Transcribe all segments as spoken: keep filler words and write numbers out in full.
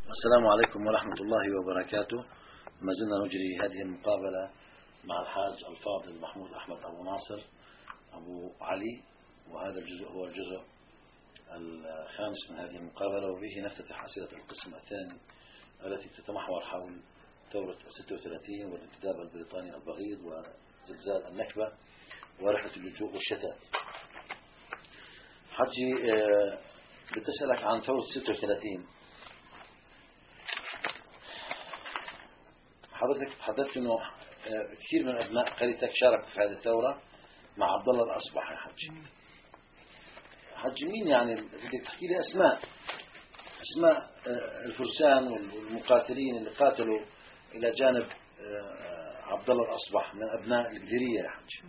السلام عليكم ورحمة الله وبركاته. ما زلنا نجري هذه المقابلة مع الحاج الفاضل محمود أحمد أبو ناصر أبو علي، وهذا الجزء هو الجزء الخامس من هذه المقابلة، وبه نفتتح أسئلة القسم الثاني التي تتمحور حول ثورة ستة وثلاثين والانتداب البريطاني البغيض وزلزال النكبة ورحلة اللجوء والشتات. حجي بتسألك عن ثورة ستة وثلاثين. حضرتك تحدثت انه كثير من ابناء قريتك شاركوا في هذه الثورة مع عبد الله الأصبح. يا حجي حجي مين يعني بدك تحكي لي اسماء اسماء الفرسان والمقاتلين اللي قاتلوا الى جانب عبد الله الأصبح من ابناء القديرية يا حجي؟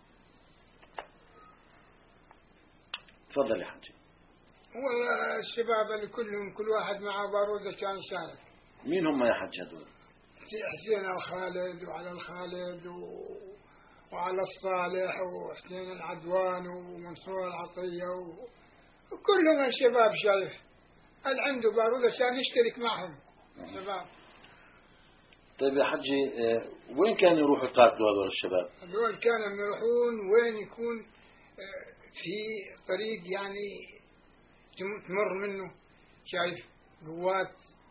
تفضل يا حجي. والله الشباب اللي كلهم كل واحد معه بارودة كان شارك. مين هم يا حج هذول؟ حسين الخالد وعلى الخالد و... وعلى الصالح وحسين العدوان ومنصور العطية و... وكلهم الشباب شايف اللي عنده بارودة كان يشترك معهم الشباب. طيب يا حجي وين كانوا يروحوا يقاتلوا هذول الشباب؟ هذول كانوا يروحون وين يكون في طريق يعني تمر منه شايف قوات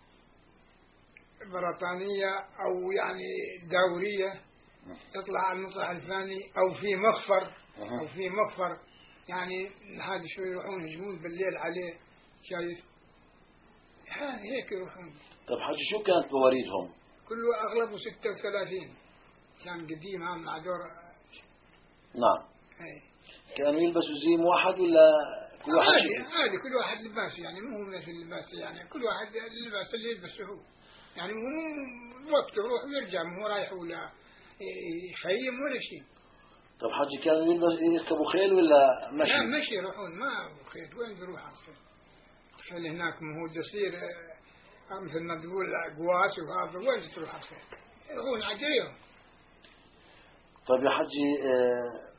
بريطانية أو يعني دورية تطلع على المطرح الفلاني أو في مخفر أو في مخفر يعني هذا شو يروحون يهجمون بالليل عليه شايف هيك يروحون. طيب حجي شو كانت مواريدهم؟ كله أغلبه ستة وثلاثين كان قديم عام مع دور. نعم. هي. كانوا يلبسوا زي واحد ولا كل واحد؟ عادي عادي كل واحد لباس يعني مو مثل اللباس يعني كل واحد اللباس اللي يلبسه هو يعني مو وقت يروح ويرجع مو رايح ولا يخيم ولا شيء. طب حجي كانوا يلبسوا يركبوا خيل ولا مشي؟ لا مشي يروحون ما خيل وين يروح على الخيل؟ الخيل هناك ما هو جسير مثل ما تقول قواس وهذا وين تروح على الخيل؟ يروحون عجيهم. طيب يا حجي اه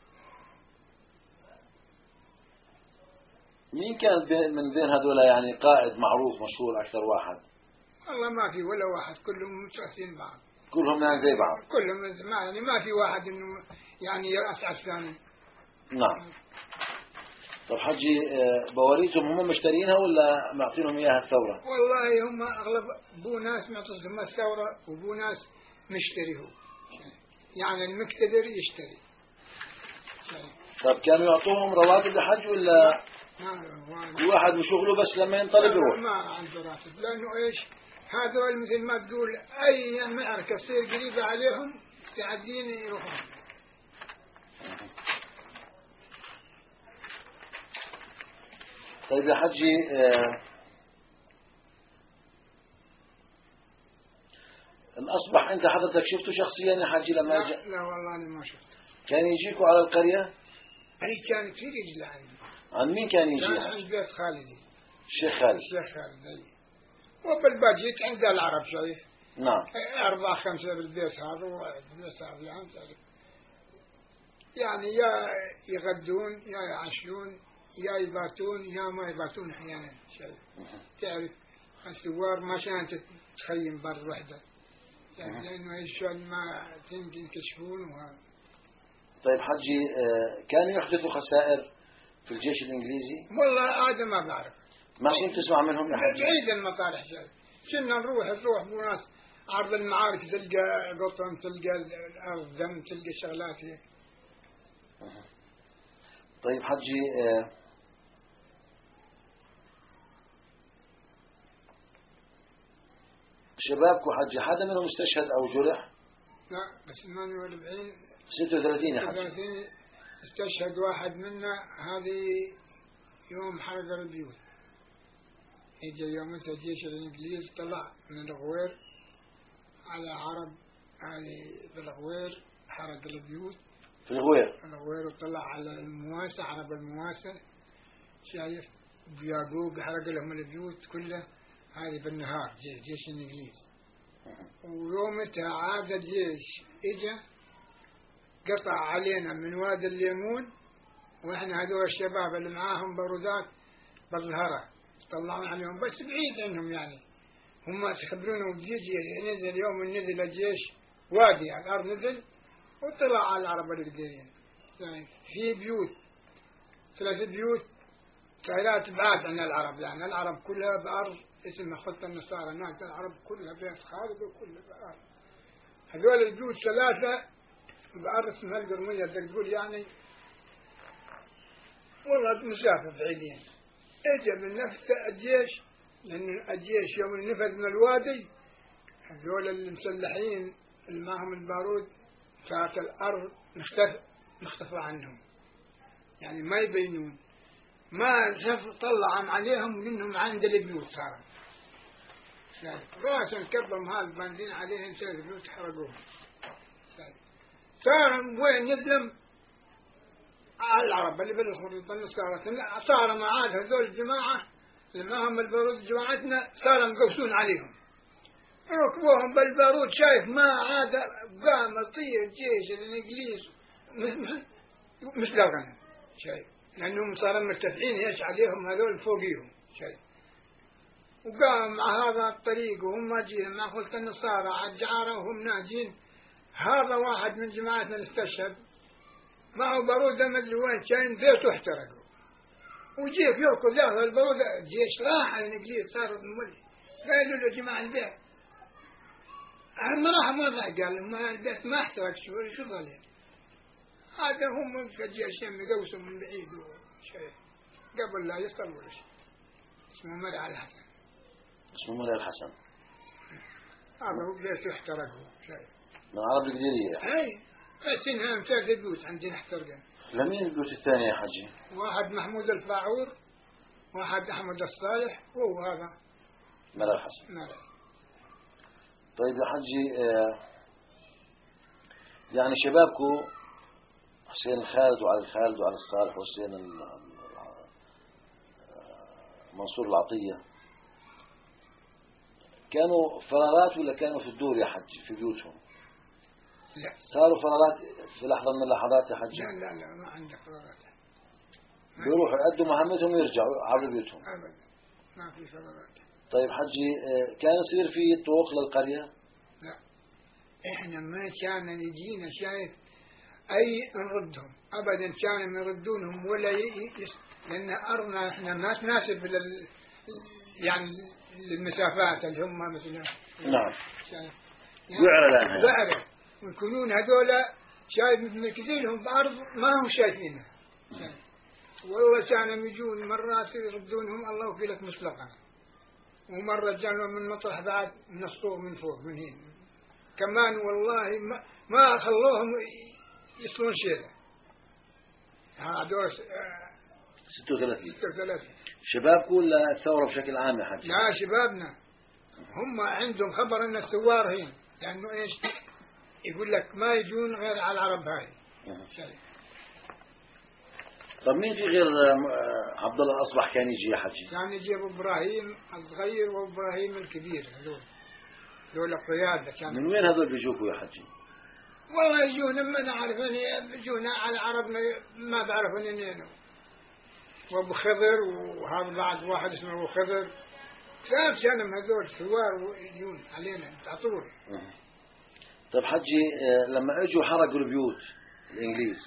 مين كان من بين هذول يعني قائد معروف مشهور أكثر واحد؟ والله ما في ولا واحد كلهم متأثرين بعض. كلهم يعني زي بعض. كلهم ما يعني ما في واحد إنه يعني يرأس على الثاني. نعم. طب حجي بواريتهم هم مشترينها ولا معطينهم إياها الثورة؟ والله هم أغلب بو ناس معطيهم الثورة وبو ناس مشتريه يعني المقتدر يشتري. طب كانوا يعطوهم رواتب لحج ولا كل واحد بشغله بس لما ينطلق يروح؟ ما عنده راتب لأنه إيش هذول مثل ما تقول أي معركة تصير قريبة عليهم تعدين يروحون. طيب يا حجي آه الأصبح أنت حضرتك شفته شخصيا يا حجي لما لا, جاء؟ لا والله أنا ما شفته. كان يجيكوا على القرية؟ أي كان كثير يجي لعندي. عن مين كان يجي؟ كان عند بيت خالدي. الشيخ خالد. الشيخ خالد أي. وبالباجيت عند العرب شايف. نعم. أربعة خمسة بالبيت هذا والبيت هذا يعني يعني يا يغدون يا يعشون يا يباتون يا ما يباتون أحيانا شايف. تعرف الثوار ما شان تخيم بر وحدة يعني لأنه الشغل ما تمكن يكشفون وهذا. طيب حجي كانوا يحدثوا خسائر في الجيش الإنجليزي؟ والله هذا ما بعرف. ما كنت تسمع منهم يا حجي؟ بعيد المصالح شايف. كنا نروح نروح بناس عرض المعارك تلقى قطن تلقى الأرض دم تلقى شغلات هيك. طيب حجي شبابكم حجي حدا منهم استشهد أو جرح؟ لا بس ثمانية وأربعين ستة وثلاثين يا حجي. ستة وثلاثين استشهد واحد منا هذه يوم حرق البيوت. يجي يومتها الجيش الإنجليزي طلع من الغوير على عرب هذه بالغوير حرق البيوت. في الغوير. في الغوير وطلع على المواسى عرب المواسى شايف بياقوق حرق لهم البيوت كلها هذه بالنهار جيش, جيش الإنجليز. ويومتها عاد الجيش إجا قطع علينا من وادي الليمون وإحنا هذول الشباب اللي معاهم بارودات بالظهرة طلعنا عليهم بس بعيد عنهم يعني هم تخبرونه وجيجي نزل يوم نزل الجيش وادي على الأرض نزل وطلع على العرب القديرين يعني في بيوت ثلاث بيوت ثلاث بعاد عن العرب يعني العرب كلها بأرض اسمها خطة النصارى الناس العرب كلها بيت خالد وكلها بأرض هذول البيوت ثلاثة بأرض اسمها القرمية تقول يعني والله مسافة بعيدين اجى من نفس الجيش لأن الجيش يوم نفذ من الوادي هذول المسلحين اللي معهم البارود كانت الأرض مختفى مختفى عنهم يعني ما يبينون ما شاف طلع عليهم منهم عند البيوت صار راسا كبهم هالباندين عليهم شاف البيوت حرقوهم صار وين يسلم على العرب اللي بالخروج النصارى صار معاد هذول الجماعة اللي معهم البارود جماعتنا صار مقوسون عليهم ركبوهم بالبارود شايف ما عاد قام يطير الجيش الانجليز مثل الغنم شايف لانهم صاروا مرتفعين ايش عليهم هذول فوقيهم شايف وقام مع هذا الطريق وهم جايين مع خلطة النصارى على الجعارة وهم ناجين هذا واحد من جماعتنا استشهد معه بارود ما ادري وين كان بيته احترقوا وجيك يركض له البارود الجيش راح على الانجليز صاروا مولي قالوا له جماعة البيت ما راح ما راح قال ما البيت ما احترق شو شو ظلم هذا هم في الجيشين مقوسوا من بعيد وشيء قبل لا يصل ولا شيء اسمه مرعى الحسن اسمه مرعى الحسن هذا هو بيته احترقوا شيء من العرب القديرية اي بس انها ثلاث بيوت عندنا احترقن لمين البيوت الثانية يا حجي؟ واحد محمود الفاعور واحد أحمد الصالح وهو هذا مرعى الحسن مرعى. طيب يا حجي يعني شبابكم حسين الخالد وعلي الخالد وعلي الصالح وحسين منصور العطية كانوا فرارات ولا كانوا في الدور يا حجي في بيوتهم؟ لا صاروا فرارات في لحظة من اللحظات يا حجي؟ لا لا لا ما عندك فرارات بيروحوا يأدوا مهمتهم ويرجعوا على بيوتهم أبدا ما في فرارات. طيب حجي كان يصير في طرق للقرية؟ لا احنا ما كان يجينا شايف اي نردهم ابدا كانوا يردونهم ولا يس... لان ارضنا احنا ما تناسب لل يعني للمسافات اللي هم مثلا نعم يعني وعرة لها وعرة ويكونون هذول شايف مركزين لهم بأرض ما هم شايفينها والله كانوا يجون مرات يردونهم الله وفي لك مسلقا ومرة جانوا من مطرح بعد من الصور من فوق من هنا كمان والله ما, ما خلوهم يصلون شيء هذول ستة وثلاثين ستة وثلاثين شبابكم ولا الثورة بشكل عام يا حجي؟ لا شبابنا هم عندهم خبر ان الثوار هين لانه ايش يقول لك ما يجون غير على العرب هاي. طب مين في غير عبد الله الأصبح كان يجي يا حجي؟ كان يجي ابو ابراهيم الصغير وابراهيم الكبير هذول هذول القيادة كان. من وين هذول بيجوكوا يا حجي؟ والله يجونا ما نعرف يجونا على العرب ما بعرف منين وابو خضر وهذا بعد واحد اسمه ابو خضر ثلاث سنة هذول ثوار يجون علينا تعطور. طب حجي لما اجوا حرقوا البيوت الانجليز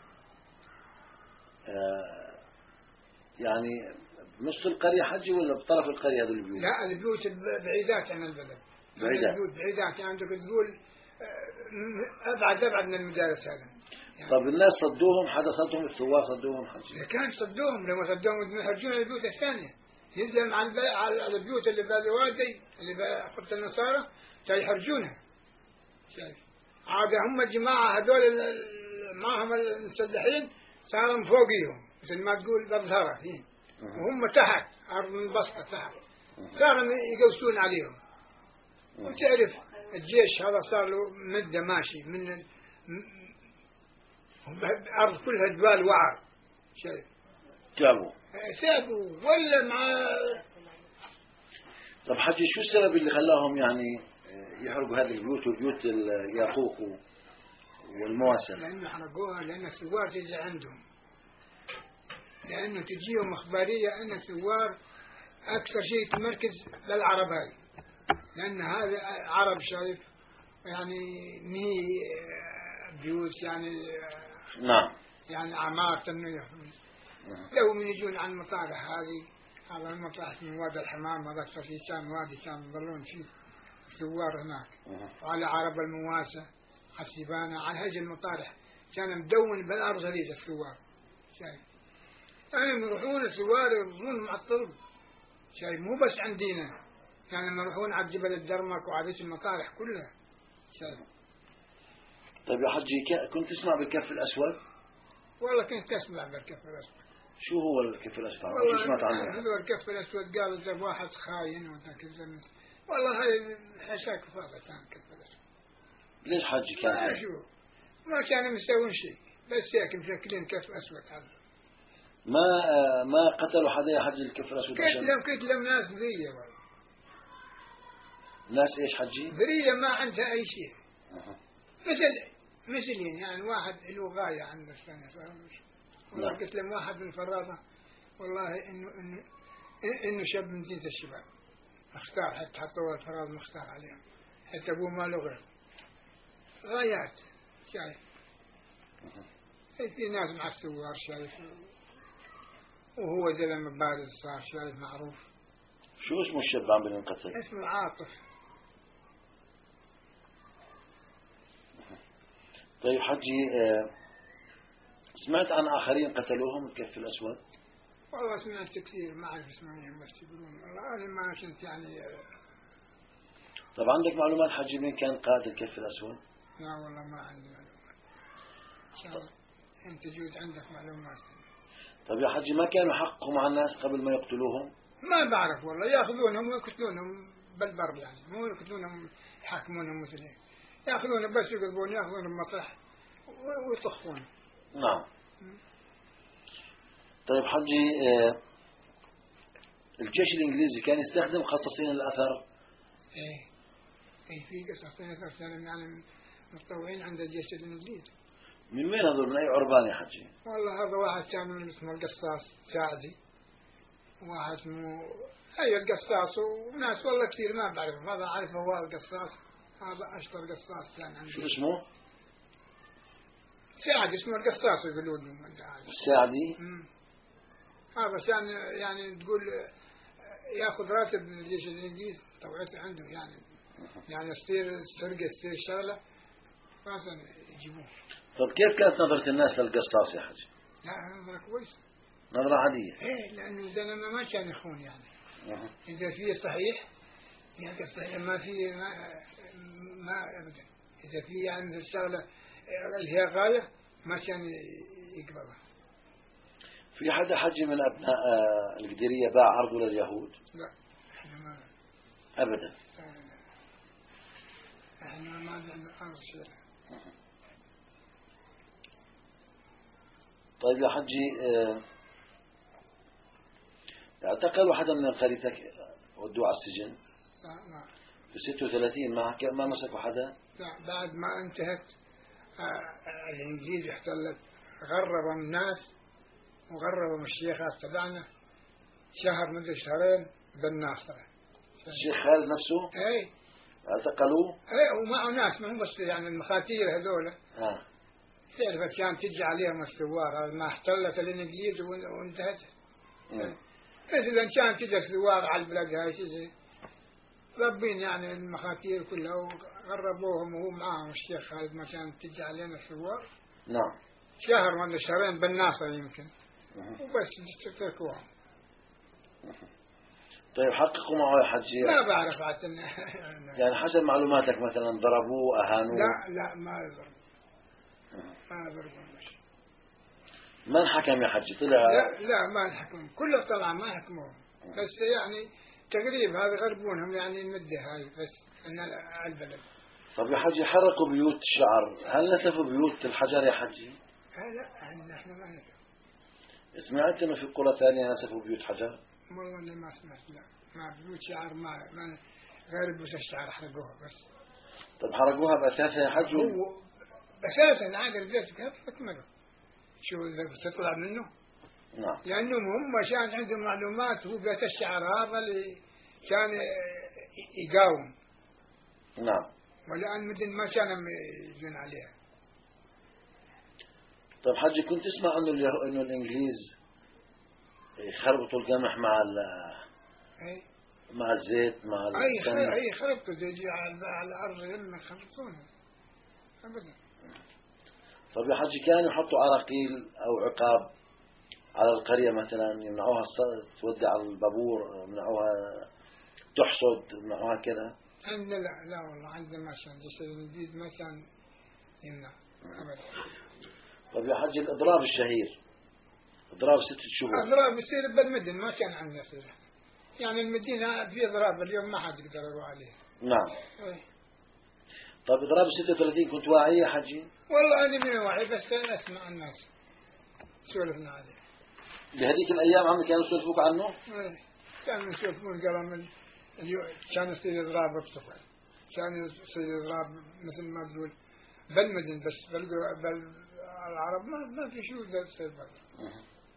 يعني بنص القرية حجي ولا بطرف القرية هذول البيوت؟ لا البيوت بعيدات عن البلد. بعيدات. البيوت بعيدات يعني عندك تقول ابعد ابعد من المدارس هذا. يعني طب الناس صدوهم حدا صدهم الثوار صدوهم حجي؟ كان صدوهم لما صدوهم يحرجون البيوت الثانية يزلم على على البيوت اللي بالوادي اللي بخط النصارى كانوا يحرجونها. شايف عاد هم الجماعة هذول معهم المسلحين صاروا فوقيهم مثل ما تقول بالظهر فيه وهم تحت أرض منبسطة تحت صاروا يقوسون عليهم. وتعرف الجيش هذا صار له مدة ماشي من الأرض كلها جبال وعر. شايف تعبوا تعبوا ولا مع. طب حجي شو السبب اللي خلاهم يعني يحرقوا هذه البيوت وبيوت الياقوق والمواسم؟ لأنه حرقوها لأن الثوار تجي عندهم لأنه تجيهم إخبارية أن الثوار أكثر شيء تمركز للعرب هاي لأن هذا عرب شايف يعني مي بيوت يعني نعم. يعني عمارة إنه يفهم. لو من يجون عن المطارح هذه، هذا المطارح من وادي الحمام، هذا في كان وادي كان يظلون فيه ثوار هناك. وعلى عرب المواسى حسيبانا على هذه المطارح كان مدون بالأرض غريزة الثوار. شايف يعني يروحون الثوار يرمون مع الطلب. شايف مو بس عندنا، كانوا يعني يروحون على جبل الدرمك وعلى المطارح كلها. شايف. طيب يا حجي كنت تسمع بالكف الأسود؟ والله كنت أسمع بالكف الأسود. شو هو الكف الأسود؟ والله شو سمعت عنه؟ هو الكف الأسود قالوا إذا واحد خاين وذاك الزمن. والله هاي حشاك فاضة كان الكف الأسود. ليش حجي كان؟ ما شو ما كانوا مسوون شيء، بس هيك مشكلين كف أسود هذا. ما ما قتلوا حدا يا حجي الكف الأسود؟ قتلهم قتلهم ناس ذرية والله. ناس إيش حجي؟ ذرية ما عندها أي شيء. أه. مثل مثلين يعني واحد له غاية عنده الثانية صار. والله قلت لهم واحد من الفراطة والله إنه إنه إنه شاب من دينة الشباب مختار، حتى حطوا الفراغ مختار عليهم، حتى أبوه ما له غير غايات. شايف في ناس مع الثوار شايف، وهو زلمة بارز صار شايف معروف. شو اسمه الشاب عم بينقتل؟ اسمه عاطف. طيب حجي سمعت عن آخرين قتلوهم الكف الأسود؟ والله سمعت كثير ما أعرف اسمهم بس يقولون والله أنا ما كنت يعني. طب عندك معلومات حجي مين كان قائد الكف الأسود؟ لا والله ما عندي معلومات. إن شاء الله أنت جود عندك معلومات. طب يا حجي ما كانوا يحققوا مع الناس قبل ما يقتلوهم؟ ما بعرف والله، يأخذونهم ويقتلونهم بالبر يعني، مو يقتلونهم يحاكمونهم مثل هيك، يأخذونهم بس يقضبون يأخذونهم مصلح ويطخون. نعم. طيب حجي الجيش الإنجليزي كان يستخدم قصاصين الأثر؟ إيه إيه في قصاصين الأثر يعني متطوعين عند الجيش الإنجليزي. من وين هذول؟ من أي عربان يا حجي؟ والله هذا واحد كان اسمه القصاص ساعدي، واحد اسمه أي القصاص، وناس والله كثير ما بعرفهم. هذا عارف هو القصاص، هذا أشطر قصاص كان عندي. شو اسمه؟ ساعدي اسمه القصاص يقولون له. الساعدي؟ هذا كان يعني تقول ياخذ راتب من الجيش الإنجليزي طوعته عنده يعني، يعني يصير سرقة يصير شغلة مثلا يجيبوه. طب كيف كانت نظرة الناس للقصاص يا حجي؟ لا نظرة كويسة. نظرة عادية؟ ايه لأنه الزلمة ما كان يخون يعني. أه. إذا فيه صحيح يعني الصحيح، ما فيه ما, ما أبدا. إذا فيه يعني الشغلة اللي هي غاية ما كان يقبلها. في حدا حجي من أبناء القديرية باع عرضه لليهود؟ لا احنا ما أبدا. احنا ما عندنا أرض شيء. طيب يا حجي اعتقلوا حدا من قريتك ودوه على السجن؟ لا لا. في ستة وثلاثين ما ما مسكوا حدا؟ لا بعد ما انتهت الإنجليز احتلت غربوا الناس وغربوا الشيخات تبعنا شهر مدة شهرين بالناصرة. الشيخ خالد نفسه؟ اي اعتقلوه؟ اي ومعه ناس ما هم بس يعني المخاتير هذول. اه تعرف كان تجي عليهم الثوار، ما احتلت الإنجليز وانتهت. مثلا كان تجي الثوار على البلاد هاي شيء ربين يعني المخاتير كلها وغربوهم وهو معاهم الشيخ خالد، ما كانت تجي علينا الثوار. نعم. شهر ولا شهرين بالناصر يمكن وبس تركوهم. طيب حققوا معه يا حجي؟ ما بعرف حتى يعني حسب معلوماتك مثلا ضربوه أهانوه؟ لا لا ما ضربوا ما ضربوا. ما انحكم يا حجي؟ طلع؟ لا لا ما انحكم، كله طلع ما حكموهم، بس يعني تقريب هذا غربونهم يعني المدة هاي بس أن البلد. طب يا حجي حرقوا بيوت الشعر، هل نسفوا بيوت الحجر يا حجي؟ لا احنا ما نسف. سمعت انه في قرى ثانية نسفوا بيوت حجر؟ والله اللي ما سمعت. لا ما بيوت شعر ما, ما غير بيوت الشعر حرقوها بس. طب حرقوها بأساسها يا حجي؟ هو أساسا عاد البيت كيف تكمله؟ شو إذا تطلع منه؟ نعم. لأنهم هم كان عندهم معلومات، هو بيت الشعر هذا اللي كان يقاوم نعم. ولأن مدن ما كانوا يجون عليها. طيب حجي، كنت تسمع انه اليه... انه الانجليز يخربطوا القمح مع ال... اي مع الزيت مع اي السمنه؟ اي خربطوا يجي على على الارض يلا يخربطونها ابدا. طيب يا حجي، كانوا يحطوا عراقيل او عقاب على القريه مثلا، يمنعوها الص... تودي على البابور، يمنعوها تحصد، يمنعوها كذا؟ عندنا لا لا والله، عندنا ما كان الجيش الانجليزي ما كان يمنع ابدا. طيب يا حجي، الاضراب الشهير، اضراب ستة شهور، اضراب يصير بالمدن، ما كان عندنا سلاح. يعني المدينة في اضراب اليوم ما حد يقدر يروح عليه. نعم. ايه. طيب اضراب ستة وثلاثين كنت واعي يا حجي؟ والله أنا من واعي، بس أسمع الناس سولفنا عليه. بهذيك الأيام عم كانوا يسولفوك عنه؟ إيه. كانوا يسولفون قالوا من اليو... كان يصير إضراب بصفر، كان يصير إضراب مثل ما تقول بالمدن، بس بل... بل... العرب ما ما في شو ده يصير برا.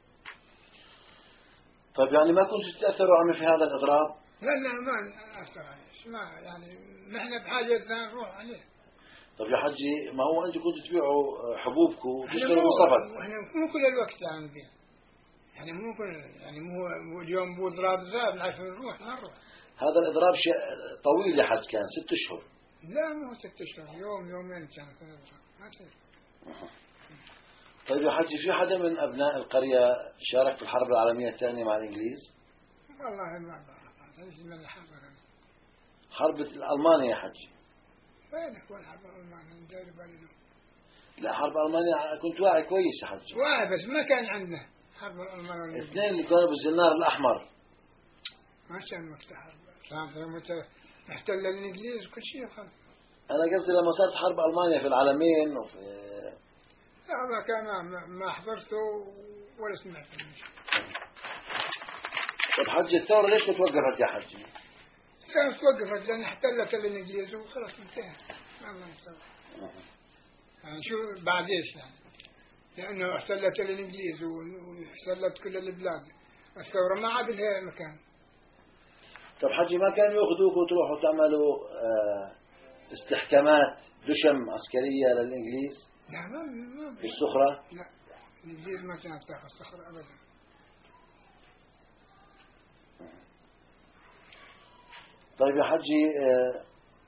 طيب يعني ما كنتوا تتأثروا عمي في هذا الإضراب؟ لا لا ما أثر عليه، ما يعني نحن بحاجة نروح عليه. طيب يا حجي، ما هو أنتم كنتوا تبيعوا حبوبكم تشتروا من صفد؟ احنا مو كل الوقت يعني نبيع، يعني مو كل يعني مو مو اليوم مو إضراب زاد عشان نروح ما نروح. هذا الإضراب شيء طويل يا حج، كان ست أشهر. لا مو ست أشهر، يوم يومين كان ما يصير. طيب يا حجي، في حدا من أبناء القرية شارك في الحرب العالمية الثانية مع الإنجليز؟ والله ما بعرف، ايش من الحرب؟ حرب ألمانيا يا حجي. وينك وين حرب ألمانيا؟ ندير بالنا. لا، حرب ألمانيا كنت واعي كويس يا حجي. واعي بس ما كان عندنا حرب ألمانيا. الاثنين اللي كانوا بالزنار الأحمر. ما كان وقت حرب، كان متى احتل الإنجليز وكل شيء خلص. أنا قصدي لما صارت حرب ألمانيا في العالمين وفي... لا ما كان ما, ما حضرته ولا سمعت منه. طيب حجي، الثورة ليش توقفت يا حجي؟ كانت توقفت لأن احتلت الإنجليز وخلاص انتهى. ما نسوي. يعني شو بعد ايش يعني؟ لأنه احتلت الإنجليز واحتلت كل البلاد، الثورة ما عاد لها مكان. طب حجي، ما كانوا يأخذوك وتروحوا تعملوا اه استحكامات دشم عسكرية للإنجليز؟ لا ما ما في الصخرة؟ لا، الإنجليز ما كانت تأخذ الصخرة أبدا. طيب يا حجي، اه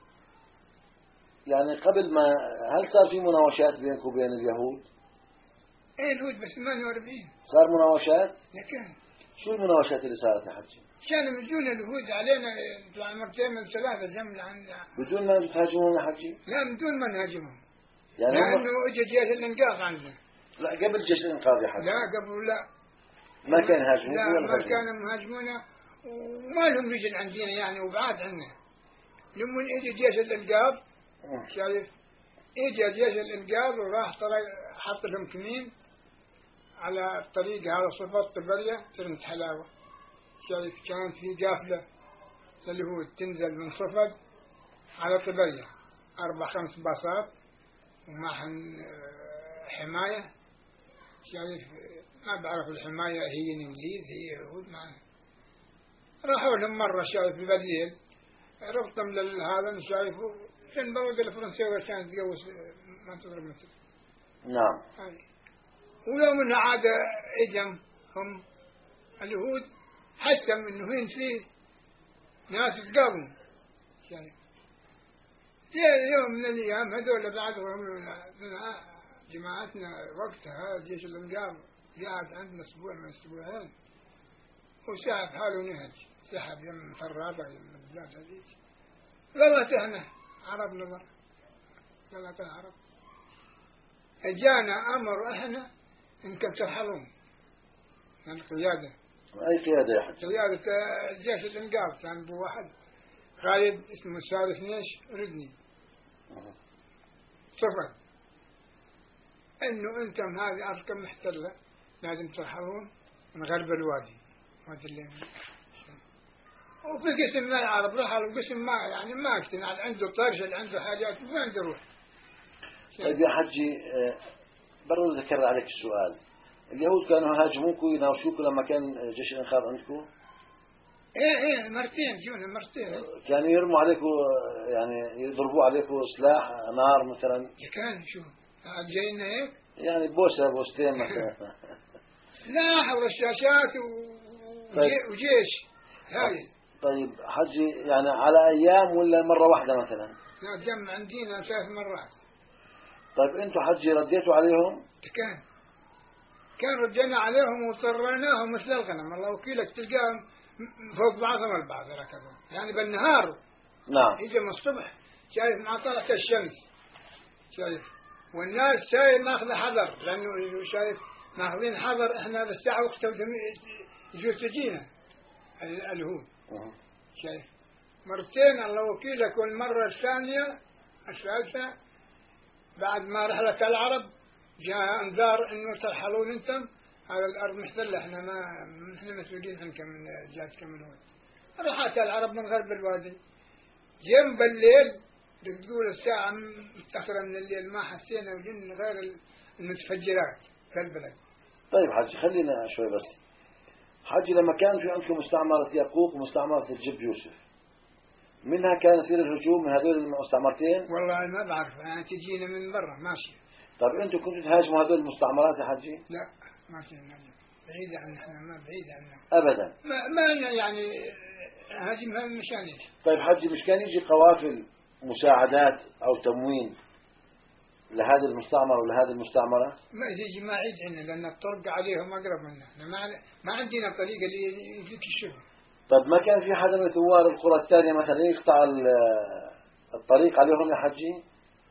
يعني قبل ما، هل صار في مناوشات بينك وبين اليهود؟ ايه اليهود بس ثمانية وأربعين صار مناوشات؟ لا كان. شو المناوشات اللي صارت يا حجي؟ كانوا يجون اليهود علينا يطلع مرتين من ثلاثة جملة عن بدون ما تهاجمون يا حجي؟ لا بدون ما نهاجمهم. يعني لأنه اجى جيش الإنقاذ عندنا. لا، قبل جيش الإنقاذ يا حجي؟ لا قبل لا. ما كان يهاجمون؟ لا ما كانوا مهاجمونا وما لهم رجل عندنا يعني وبعاد عنا. لما اجى جيش الإنقاذ شايف، اجى جيش الإنقاذ وراح طلع حط لهم كمين على الطريق هذا صفات طبرية ترنت حلاوة. شايف كانت في قافلة لليهود تنزل من صفد على طبرية، أربع خمس باصات ومعهن حماية. شايف ما بعرف الحماية هي الإنجليز هي يهود معنا. راحوا لهم مرة شايف بالليل ربطهم لهذا شايفه كان برد الفرنسية كانت تجوز ما تضرب مثل. نعم. هاي. ويومنا عاد اجم هم اليهود حسم انه هين في ناس تقاوموا. شايف جاء يوم من الايام هذول بعدهم من جماعتنا وقتها جيش الانقاذ قاعد عندنا اسبوع من اسبوعين وسحب حاله نهج، سحب يم فرادة يم البلاد هذيك. والله تهنا عرب نظر والله عرب اجانا امر احنا انكم ترحلون من القيادة. أي قيادة يا حجي؟ قيادة جيش الإنقاذ كان بو واحد قائد اسمه الشارف نيش ردني صفر إنه أنتم هذه أرضكم محتلة لازم ترحلون من غرب الوادي وادي الليل. وفي قسم من العرب رحلوا قسم ما يعني ما اقتنع، اللي عنده طرش اللي عنده حاجات وين تروح. طيب يا حجي، برضو ذكر عليك السؤال، اليهود كانوا يهاجموك ويناوشوك لما كان جيش الإنقاذ عندكم؟ ايه ايه مرتين جونا مرتين. كانوا يرموا عليكم يعني يضربوا عليكم سلاح نار مثلا؟ كان شو جاينا هيك يعني بوسة بوستين مثلا. سلاح ورشاشات وجيش هاي. طيب حجي يعني على أيام ولا مرة واحدة مثلا؟ لا جمع عندنا ثلاث مرات. طيب أنتوا حجي رديتوا عليهم؟ كان كان ردينا عليهم وطريناهم مثل الغنم. الله وكيلك تلقاهم فوق بعضهم البعض ركضوا يعني بالنهار. نعم. يجي من الصبح شايف مع طلعت الشمس شايف، والناس شايف ناخذ حذر لأنه شايف ناخذين حذر احنا بالساعة وقتها يجوا تجينا الهود شايف. مرتين الله وكيلك، والمرة الثانية الثالثة بعد ما رحلة العرب جاء انذار انه ترحلون انتم على الارض محتلة، احنا ما احنا مسؤولين عنكم من جهتكم من هون. رحلت العرب من غرب الوادي جنب بالليل تقول الساعة متأخرة من الليل ما حسينا وجن غير المتفجرات في البلد. طيب حجي خلينا شوي بس. حجي لما كان في عندكم مستعمرة يقوق ومستعمرة الجب يوسف، منها كان يصير الهجوم من هذول المستعمرتين؟ والله ما بعرف يعني تجينا من برا ماشي. طيب انتم كنتوا تهاجموا هذول المستعمرات يا حجي؟ لا ماشي بعيدة عنا، احنا ما بعيدة عنا ابدا. ما ما يعني هاجمها مشان ايش؟ طيب حجي مش كان يجي قوافل مساعدات او تموين لهذه المستعمرة ولهذه المستعمرة؟ ما يجي ما عيد عنا لأن الطرق عليهم أقرب منا، ما ما عندنا طريقة اللي يجيك الشغل. طيب ما كان في حدا من ثوار القرى الثانية مثلا يقطع الطريق عليهم يا حجي؟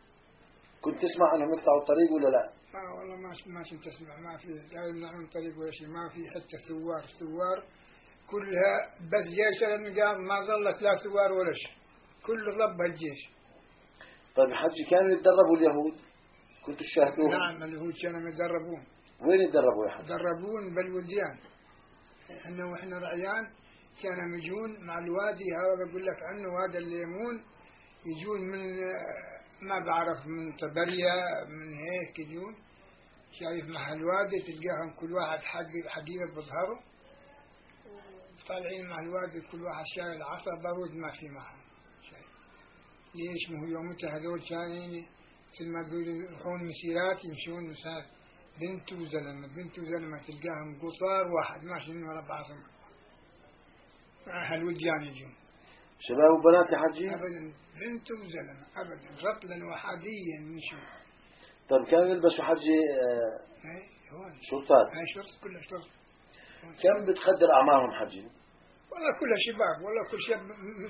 كنت تسمع أنهم يقطعوا الطريق ولا لا؟ ما والله ما ما كنت أسمع، ما في لا يمنعون طريق ولا شيء، ما في حتى ثوار. ثوار كلها بس جيش قام ما ظلت لا ثوار ولا شيء، كله ضب الجيش. طيب يا حجي كانوا يتدربوا اليهود؟ كنتوا تشاهدوهم؟ نعم اليهود كانوا يتدربون. وين يتدربوا يا حجي؟ يتدربون بالوديان. احنا واحنا رعيان كانوا يجون مع الوادي هذا بقول لك عنه وادي الليمون، يجون من ما بعرف من طبريا من هيك يجون شايف مع الوادي تلقاهم كل واحد حقيبة بظهره طالعين مع الوادي كل واحد شايل عصا بارود ما في معهم شايف. ليش؟ ما هو يومتها هذول كانين مثل ما تقولون يروحون مسيرات يمشون مسار بنت وزلمة بنت وزلمة تلقاهم قصار واحد ماشي من ورا بعضهم مع الوديان يجون شباب وبنات يا حجي؟ أبدا بنت وزلمة أبدا رطلا وحاديا يمشون. طيب كانوا يلبسوا حجي آه هاي هون شرطات؟ هاي شرط كلها شرط. كم بتقدر أعمارهم حجي؟ والله كلها شباب والله كل شاب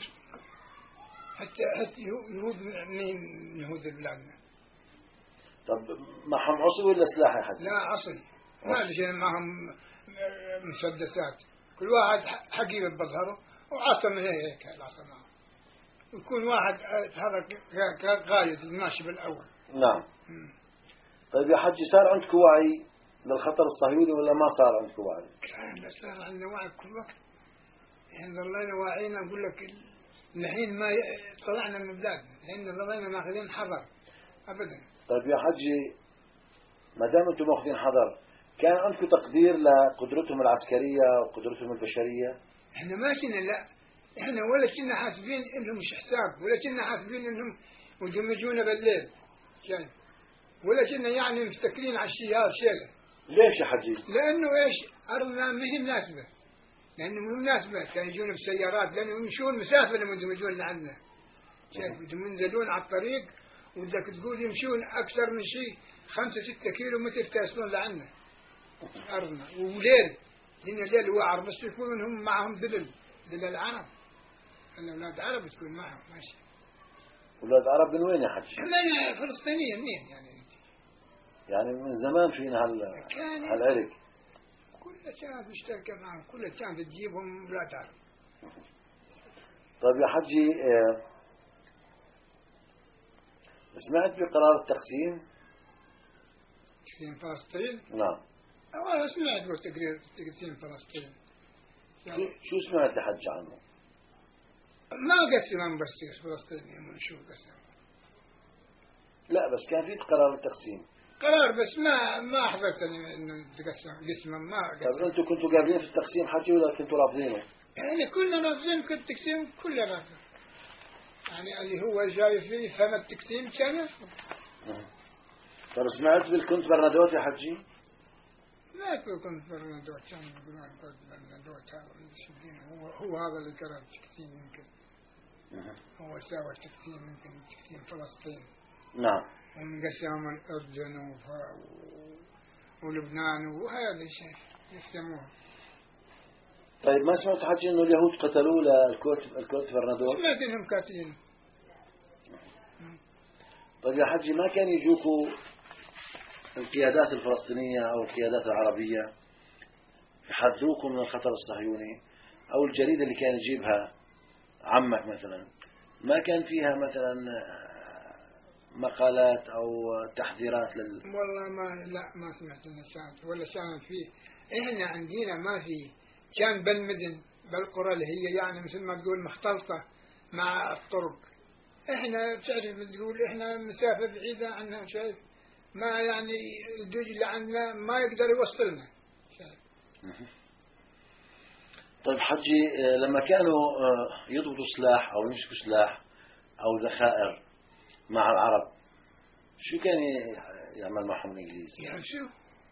حتى حتى يهود من يهود بلادنا. طب معهم عصي ولا سلاح يا حجي؟ لا عصي ما لشيء معهم مسدسات كل واحد حقيبة بظهره وعصا من هيك العصا معه يكون واحد هذا قايد ماشي بالأول. نعم. م. طيب يا حجي صار عندكم وعي للخطر الصهيوني ولا ما صار عندكم وعي؟ كان بس صار عندنا وعي كل وقت يعني ظلينا واعيين أقول لك الحين ما طلعنا من بلادنا لأن ظلينا ماخذين حذر أبدا. طيب يا حجي ما دام أنتم ماخذين حذر كان عندكم تقدير لقدرتهم العسكرية وقدرتهم البشرية؟ احنا ما كنا لا احنا ولا كنا حاسبين انهم مش حساب ولا كنا حاسبين انهم يدمجونا بالليل شايف ولا كنا يعني مفتكرين على الشيء هذا شيله. ليش يا حجي؟ لانه ايش ارضنا ما هي مناسبه لانه مو مناسبه كانوا يجون بسيارات لانه يمشون مسافه لما يدمجون لعندنا شايف ينزلون على الطريق ودك تقول يمشون اكثر من شيء خمسة ستة كيلو متر تاسلون لعندنا ارضنا وليل لأن الليل واعر بس يكونون هم معهم دلل دلل العرب أن أولاد عرب تكون معهم ماشي. أولاد عرب من وين يا حجي؟ من فلسطينية منين يعني؟ يعني من زمان فينا هال هالعرق. كل كانت مشتركة معهم كل كانت تجيبهم أولاد عرب. طيب يا حجي سمعت بقرار التقسيم؟ تقسيم فلسطين؟ نعم. أنا سمعت بتقرير تقسيم فلسطين. يعني شو سمعت يا حج عنه؟ ما قسمهم بس فلسطين يمون شو قسم. لا بس كان في قرار التقسيم. قرار بس ما ما حضرت إنه تقسم قسمهم ما قسم. طيب أنتوا كنتوا قابلين في التقسيم حجي ولا كنتوا رافضينه؟ يعني كلنا نافذين كل التقسيم كلنا نافذين، يعني اللي هو جاي فيه فهم التقسيم كان يفهم. طب سمعت بالكنت برنادوت يا حجي؟ لا كنت برنادوت كان يقولون كنت برنادوت هذا الدين هو هو هذا اللي قرأ التقسيم يمكن. هو ساوى التقسيم يمكن تقسيم فلسطين. نعم. وانقسم الأردن وف... ولبنان وهذا الشيء يسموه. طيب ما سمعت حجي إنه اليهود قتلوا للكوت الكوت برنادوت؟ سمعت إنهم قاتلين. طيب يا حجي ما كان يجوكوا القيادات الفلسطينية أو القيادات العربية يحذروكم من الخطر الصهيوني، أو الجريدة اللي كان يجيبها عمك مثلا ما كان فيها مثلا مقالات أو تحذيرات لل والله ما لا ما سمعت إنه كانت ولا كان فيه. إحنا عندنا ما في، كان بالمدن بالقرى اللي هي يعني مثل ما تقول مختلطة مع الطرق. إحنا بتعرف تقول إحنا مسافة بعيدة عنها، شايف ما يعني الدوج اللي عندنا ما يقدر يوصلنا. شايف. طيب حجي لما كانوا يضبطوا سلاح أو يمسكوا سلاح أو ذخائر مع العرب شو كان يعمل معهم الإنجليز؟ يعني شو؟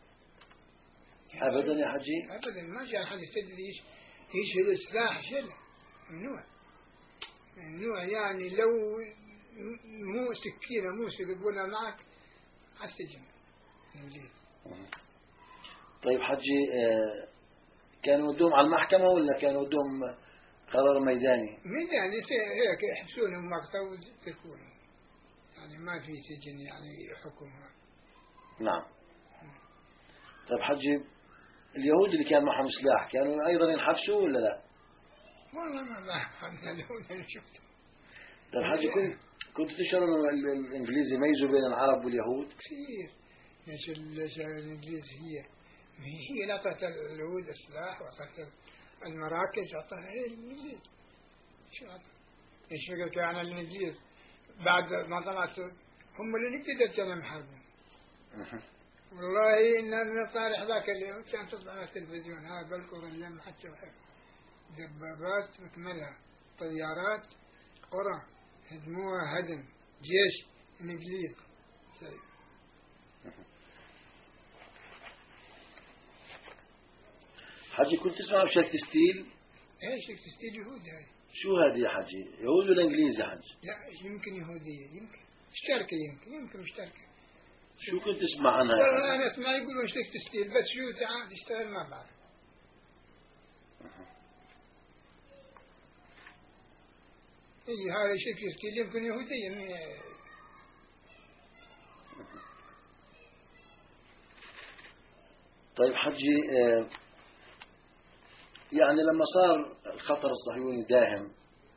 أبدا يا حجي؟ أبدا ما كان حد يستدري إيش يشيل السلاح شيله ممنوع ممنوع. يعني لو مو سكينة مو سكينة معك على السجن الإنجليز. طيب حجي كانوا ودوهم على المحكمة ولا كانوا ودوهم قرار ميداني؟ ميداني هيك يحبسونهم مقطع ويتركونهم، يعني ما في سجن يعني حكومة. نعم. طيب حجي اليهود اللي كان معهم سلاح كانوا أيضا ينحبسوا ولا لا؟ والله ما بعرف عن اليهود اللي شفته. طيب حجي كنت كنت تشعر أن الإنجليز يميزوا بين العرب واليهود؟ كثير. ليش الإنجليز هي هي لا تعطي اليهود السلاح وعطت المراكز عطاها هي الإنجليز. شو هذا؟ إيش فكرك يعني الإنجليز بعد ما طلعت هم اللي نقدر كانوا محاربين. والله إن المطارح ذاك اليوم كانت تطلع على التلفزيون هذا بالقرى اللي ما حد شافها، دبابات مكملة طيارات قرى هدموها هدم جيش الإنجليز. حجي كنت تسمع بشركة ستيل؟ ايه شركة ستيل يهودي هاي. شو هذه يا حجي؟ يهود ولا انجليز يا حجي؟ لا يمكن يهودية يمكن مشتركة يمكن يمكن مشتركة. شو كنت تسمع عنها يا والله حجي؟ أنا أسمع يقولون شركة ستيل بس شو ساعات تشتغل ما بعرف. إيه هاي شركة ستيل يمكن يهودية مي... طيب حجي يعني لما صار الخطر الصهيوني داهم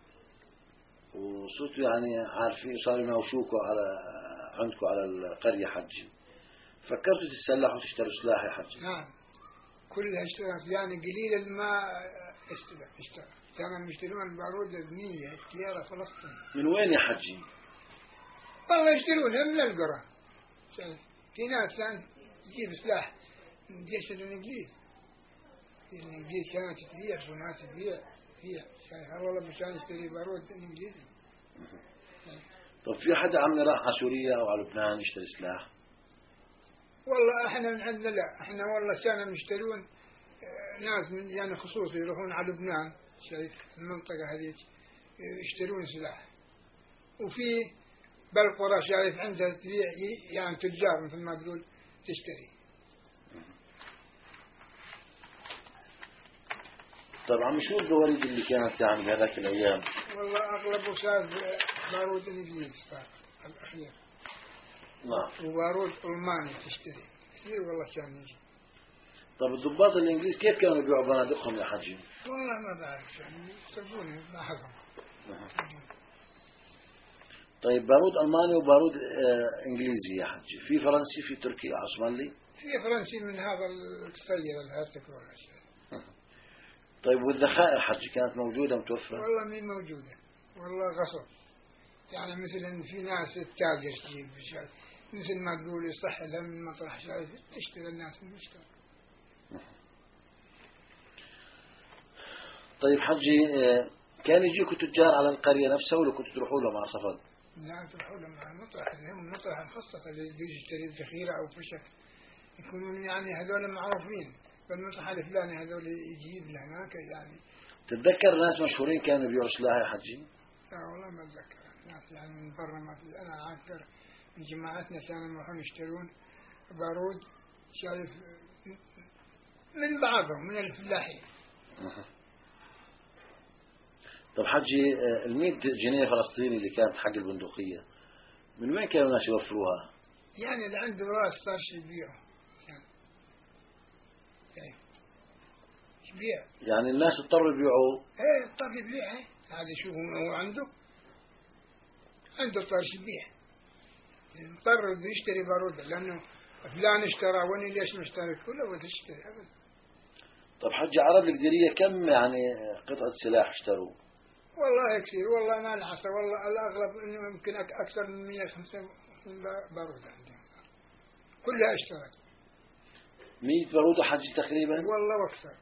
وصرتوا يعني عارفين صاروا يناوشوكوا على عندكم على القرية حجي، فكرتوا تتسلحوا وتشتروا سلاح يا حجي؟ نعم كلها اشترت يعني قليل ما اشترى اشترى كانوا يشترون البارود بمية سيارة فلسطين. من وين يا حجي؟ والله يشترونها من القرى. في ناس كانت تجيب سلاح من جيش الإنجليز، الإنجليز كانت تبيع وناس تبيع فيها شايف والله مشان يشتري بارود إنجليزي. طب في حدا عمنا راح على سوريا أو على لبنان يشتري سلاح؟ والله احنا من عندنا لا، احنا والله كانوا يشترون ناس من يعني خصوصي يروحون على لبنان شايف المنطقة هذيك يشترون سلاح، وفي بالقرى شايف عندها تبيع يعني تجار مثل ما تقول تشتري. طبعا شو البواريد اللي كانت يعني بهذاك الأيام؟ والله أغلبه صار بارود إنجليزي صار الأخير. نعم. وبارود ألماني تشتري كثير والله كان يجي. طب الضباط الإنجليز كيف كانوا يبيعوا بنادقهم يا حجي؟ والله ما بعرف يعني يسرقوني ما حصل. طيب بارود ألماني وبارود آه إنجليزي يا حجي، في فرنسي في تركي عثماني؟ في فرنسي من هذا القصير الهاتف ولا شيء. طيب والذخائر حجي كانت موجودة متوفرة؟ والله مين موجودة والله غصب، يعني مثلا في ناس التاجر تجيب مثل ما تقول يصح لها من مطرح شايف تشتري الناس من يشتري. طيب حجي، آه، كان يجيكم تجار على القرية نفسها ولا كنتوا تروحوا له مع صفد؟ لا تروحوا لهم مع المطرح، اللي هم المطرح المخصص اللي يجي يشتري ذخيرة أو فشك، يكونون يعني هذول معروفين بالمطرح الفلاني، هذول يجيب لهناك يعني. تتذكر ناس مشهورين كانوا يبيعوا سلاح يا حجي؟ لا والله ما أتذكر ناس يعني من برا، ما في. أنا أذكر من جماعتنا كانوا يروحون يشترون بارود، شايف، من بعضهم من الفلاحين. طب حجي، آه، المية جنيه فلسطيني اللي كانت حق البندقية من وين كانوا الناس يوفروها؟ يعني اللي عنده راس صار شي يبيعه يعني. كيف يبيع؟ يعني الناس اضطروا يبيعوا. ايه اضطر يبيع. ايه هذا شو هو عنده عنده طرش يبيع، اضطر بده يشتري بارودة لأنه فلان اشترى واني ليش مشتري كله وتشتري أبدا. طب حجي، عرب القدرية كم يعني قطعة سلاح اشتروا؟ والله كثير، والله ما نحصى، والله الأغلب إنه يمكن أك- أكثر من مية وخمسين بارودة عندهم كلها اشترت. مية بارودة حجي تقريبا؟ والله وأكثر.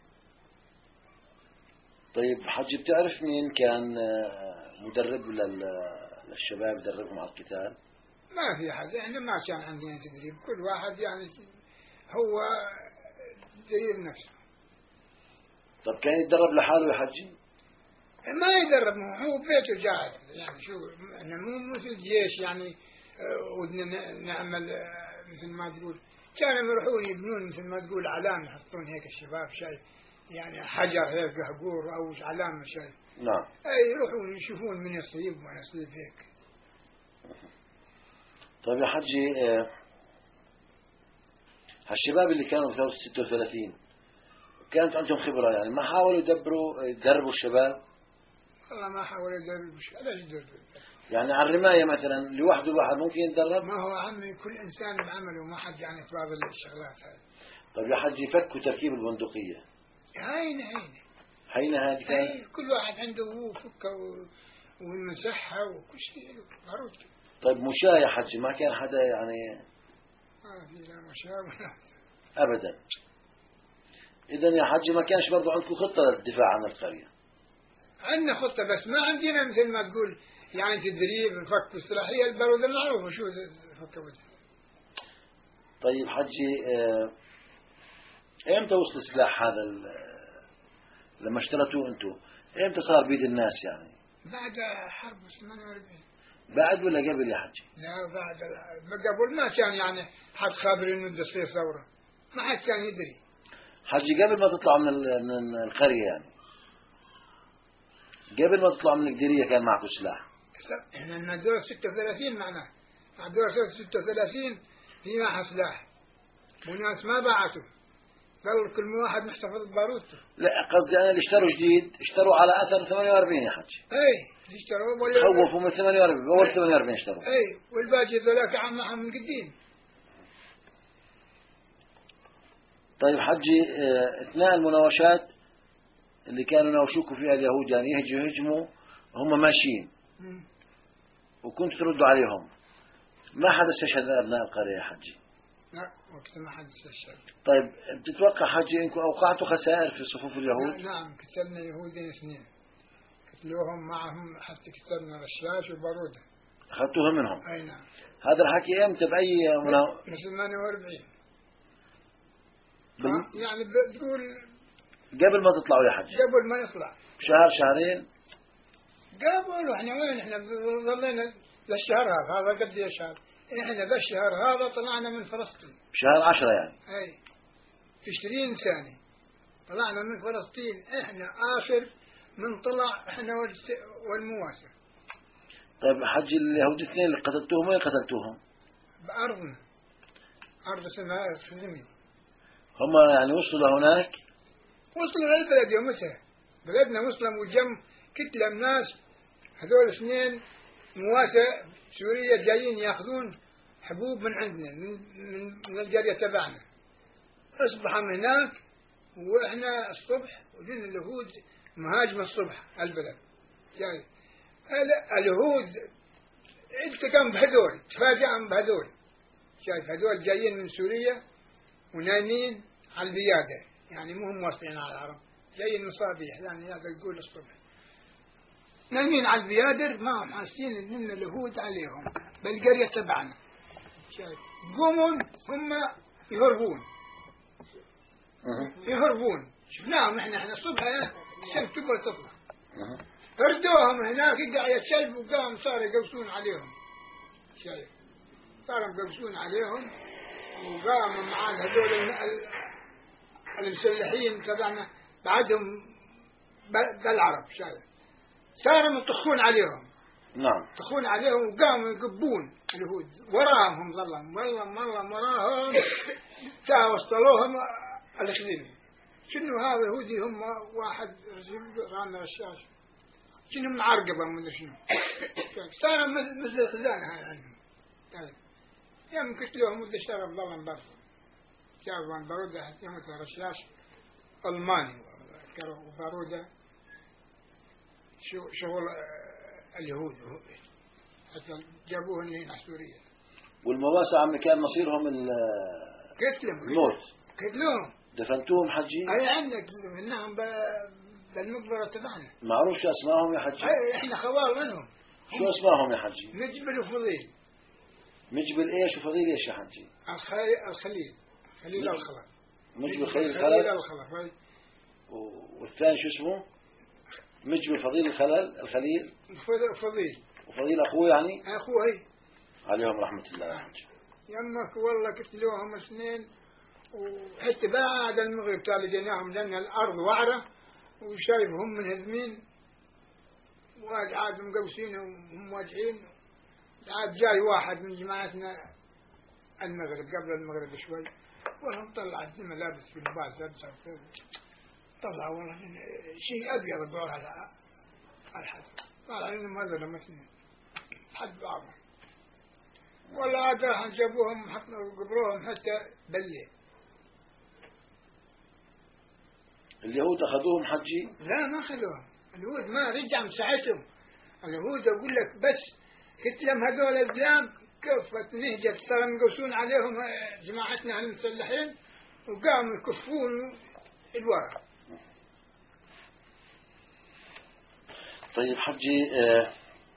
طيب حجي، بتعرف مين كان آه، مدرب لل- للشباب يدربهم على القتال؟ ما في حد، احنا ما كان عندنا تدريب، كل واحد يعني هو يدرب نفسه. طب كان يتدرب لحاله يا حجي؟ ما يدرب، هو بيته قاعد يعني. شو احنا مو مثل الجيش يعني. آه، ودنا ن- نعمل آه، مثل ما تقول، كانوا يروحون يبنون مثل ما تقول علامة، يحطون هيك الشباب شيء يعني حجر هيك قهقور أو علامة شيء. نعم. أي يروحون يشوفون من يصيب وما يصيب هيك. طيب يا حجي، آه، هالشباب اللي كانوا في ستة وثلاثين كانت عندهم خبرة، يعني ما حاولوا يدبروا يدربوا الشباب؟ والله ما حاول يدرب، ليش يدرب؟ يعني على الرماية مثلا لوحده الواحد ممكن يتدرب؟ ما هو عمي كل إنسان بعمله، ما حد يعني تفاضل الشغلات هذه. طيب يا حجي، فكوا تركيب البندقية هين هين حين هذه كان؟ أي كل واحد عنده هو فكه و- والمسحة وكل شيء له معروف. طيب مشاة يا حجي، ما كان حدا يعني؟ ما في لا مشاومة أبدا. إذا يا حجي ما كانش برضو عندكم خطة للدفاع عن القرية؟ عندنا خطة بس ما عندنا مثل ما تقول يعني تدريب الفك والسلاحية. البارودة معروفة شو الفك والسلاح. طيب حجي، آه، إمتى وصل السلاح هذا ال- لما اشتريتوه أنتم؟ إمتى صار بيد الناس يعني؟ بعد حرب ثمانية وأربعين. بعد ولا قبل يا حجي؟ لا بعد ال- قبل ما كان يعني حد خابر انه بده يصير ثورة، ما حد كان يدري. حجي قبل ما تطلعوا من ال- من القرية يعني، قبل ما تطلعوا من القدرية كان معكم سلاح؟ احنا لنا دور ستة وثلاثين معناه، على دور ستة وثلاثين في معها سلاح وناس ما باعته، ظل كل واحد محتفظ ببارودته. لا قصدي أنا اللي اشتروا جديد اشتروا على أثر ثمانية وأربعين يا حجي. اي اشتروا ولا خوفوا من ثمانية وأربعين، أول ثمانية وأربعين اشتروا. اي والباقي ذولاك عم معهم من قديم. طيب حجي، آه، اثناء المناوشات اللي كانوا يناوشوكوا فيها اليهود يعني يهجوا يهجموا هم ماشيين مم. وكنتوا تردوا عليهم، ما حدا استشهد من أبناء القرية يا حجي؟ لا وقت ما حد استشهد. طيب بتتوقع حجي انكم اوقعتوا خسائر في صفوف اليهود؟ نعم قتلنا يهودين اثنين، قتلوهم معهم حتى قتلنا رشاش وبارودة. اخذتوها منهم؟ اي نعم. هذا الحكي امتى باي منا... من ثمانية وأربعين. بال... يعني بتقول قبل ما تطلعوا يا حجي قبل ما نطلع شهر شهرين؟ قبل. احنا وين احنا ظلينا للشهر هذا، هذا قد ايش شهر؟ احنا بالشهر هذا طلعنا من فلسطين. شهر عشرة يعني؟ اي عشرين ثانية طلعنا من فلسطين، احنا اخر من طلع احنا والس- والمواسى. طيب حجي، اليهود الاثنين اللي قتلتوهم وين قتلتوهم؟ بأرضنا، أرض اسمها سلمي. هم يعني وصلوا لهناك؟ وصلوا للبلد يومتها، بلدنا مسلم وجم كتلة من ناس، هذول اثنين مواسى سوريا جايين ياخذون حبوب من عندنا من, من, من القرية تبعنا. أصبحوا من هناك وإحنا الصبح وجينا اليهود مهاجمة الصبح البلد جاي. ال- اليهود التقام بهذول، تفاجأهم بهذول، شايف هذول جايين من سوريا ونايمين على البيادة، يعني مو هم واصلين على العرب، زي المصابيح يعني هذا يقول الصبح نايمين على البيادر ما هم حاسين ان اليهود عليهم بالقرية تبعنا شايف قوموا هم يهربون يهربون شفناهم احنا احنا الصبح الشمس تقول تطلع هردوهم هناك قاعد الشلب وقام صار يقوسون عليهم شايف صاروا يقوسون عليهم وقاموا معاه هذول المسلحين تبعنا بعدهم بالعرب شايف صاروا يطخون عليهم نعم يطخون عليهم وقاموا يقبون اليهود وراهم هم ظلهم والله والله وراهم تا وصلوهم الخدمة شنو هذا اليهودي هم واحد رانا الشاشه شنو معرقبه من شنو صار مثل الخزانه هاي عندهم طيب يوم قتلوهم وذا شرب ظلم برا جابوا باروده حتى يموت رشاش الماني وباروده شو شغل اليهود حتى جابوه هنا سوريا والمواسع عم كان مصيرهم قتلهم الموت قتلوهم دفنتوهم حجي؟ اي عندك منهم بالمقبرة تبعنا. معروف شو اسمائهم يا حجي؟ اي احنا خوال منهم. شو اسمائهم يا حجي؟ مجبل وفضيل. مجبل ايش وفضيل ايش يا حجي؟ الخليل الخليل خليل الخلل. مجبل خليل الخلل. الخلل. والثاني شو اسمه؟ مجبل فضيل الخلل الخليل. فضيل. وفضيل اخوه يعني؟ اخوه. عليهم رحمة الله يا حجي. يمك والله قتلوهم اثنين وحتى بعد المغرب تالي لقيناهم لأن الأرض وعرة وشايفهم منهزمين وعاد مقوسين وهم واجعين. عاد جاي واحد من جماعتنا المغرب قبل المغرب شوي وهم طلع الزمة لابس في الباس لابس طلع والله شيء أبيض بور على الحد طلع لهم هذا لمسني حد بعضهم ولا عاد راح جابوهم قبروهم حتى بالليل. اليهود أخذوهم حجي؟ لا ما أخذوهم اليهود ما رجع مساعتهم. اليهود أقول لك بس كتلم هذول الزلام كفت نهجة صاروا يقوسون عليهم جماعتنا المسلحين وقاموا يكفون الورق. طيب حجي آه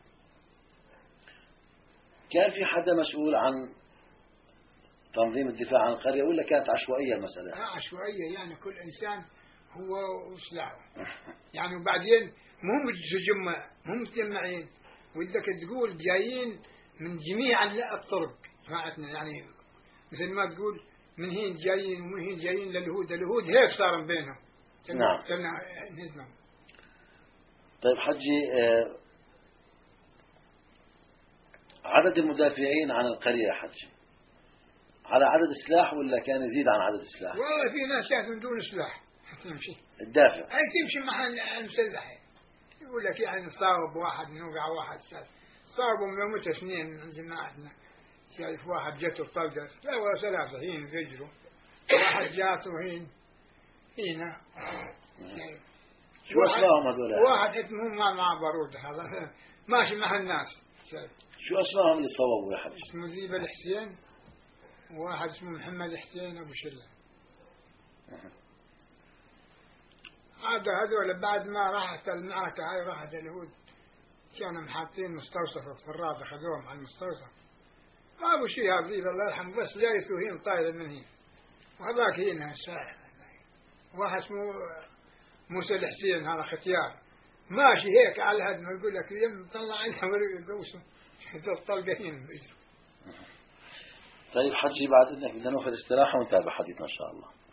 كان في حدا مسؤول عن تنظيم الدفاع عن القرية ولا كانت عشوائية المسألة؟ لا عشوائية يعني كل إنسان هو وسلاحه يعني وبعدين مو متجمع مو متجمعين ودك تقول جايين من جميع الطرق جماعتنا يعني مثل ما تقول من هين جايين ومن هين جايين لليهود اليهود هيك صار بينهم. نعم. كنا نزلهم. طيب حجي آه عدد المدافعين عن القرية يا حجي على عدد سلاح ولا كان يزيد عن عدد سلاح؟ والله في ناس كانت من دون سلاح تمشي الدافع أي تمشي مع المسلح يقول لك يعني صاب واحد نوقع واحد سال صابوا من يوم اثنين من جماعتنا شايف واحد جته طلقة لا ولا ثلاثة هين يجروا واحد جاته هين هنا شو اسمائهم هذول؟ واحد اسمه ما مع بارود هذا ماشي مع الناس شايف. شو اسمائهم اللي صوبوا يا حجي؟ اسمه ذيب الحسين وواحد اسمه محمد حسين أبو شلة. هذا هذول بعد ما راحت المعركة هاي راحت اليهود كانوا محاطين مستوصفة في الراس أخذوهم على المستوصف ما أبو شيء هذا الله يرحمه بس جايته هين طايلة من هين وهذاك هنا الساعة واحد اسمه موسى الحسين هذا ختيار ماشي هيك على هذا ما يقول لك يم طلع عليها ويقوسوا الطلقة هين بيجروا. طيب حجي بعد إذنك بدنا نأخذ استراحة ونتابع حديثنا إن شاء الله.